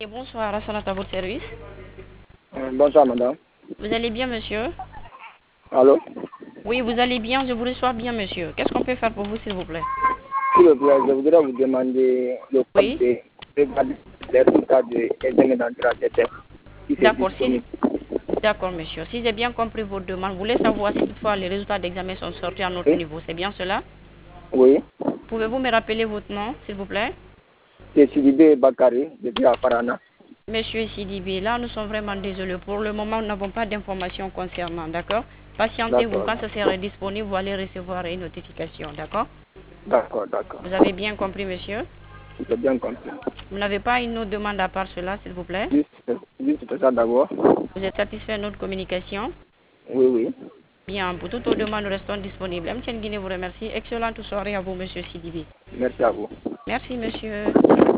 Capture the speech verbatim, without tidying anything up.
Et bonsoir, Rassanat à votre service. Euh, bonsoir, madame. Vous allez bien, monsieur? Allô? Oui, vous allez bien, je vous reçois bien, monsieur. Qu'est-ce qu'on peut faire pour vous, s'il vous plaît? S'il vous plaît, je voudrais vous demander le code Oui. de regarder les résultats de l'examen d'entrée à cette heure, si c'est D'accord, si... disponible. D'accord, monsieur. Si j'ai bien compris votre demande, vous voulez savoir si toutefois les résultats d'examen sont sortis à notre Oui? niveau. C'est bien cela? Oui. Pouvez-vous me rappeler votre nom, s'il vous plaît? C'est Sidibé Bakari, depuis Aparana. Monsieur Sidibé, là, nous sommes vraiment désolés. Pour le moment, nous n'avons pas d'informations concernant, d'accord? Patientez-vous. D'accord. Quand ça sera disponible, vous allez recevoir une notification, d'accord? D'accord, d'accord. Vous avez bien compris, monsieur? J'ai bien compris. Vous n'avez pas une autre demande à part cela, s'il vous plaît? Juste, juste ça d'abord. Vous êtes satisfait de notre communication? Oui, oui. Bien, pour toutes vos demandes, nous restons disponibles. M T N Guinée vous remercie. Excellente soirée à vous, monsieur Sidibé. Merci à vous. Merci, monsieur.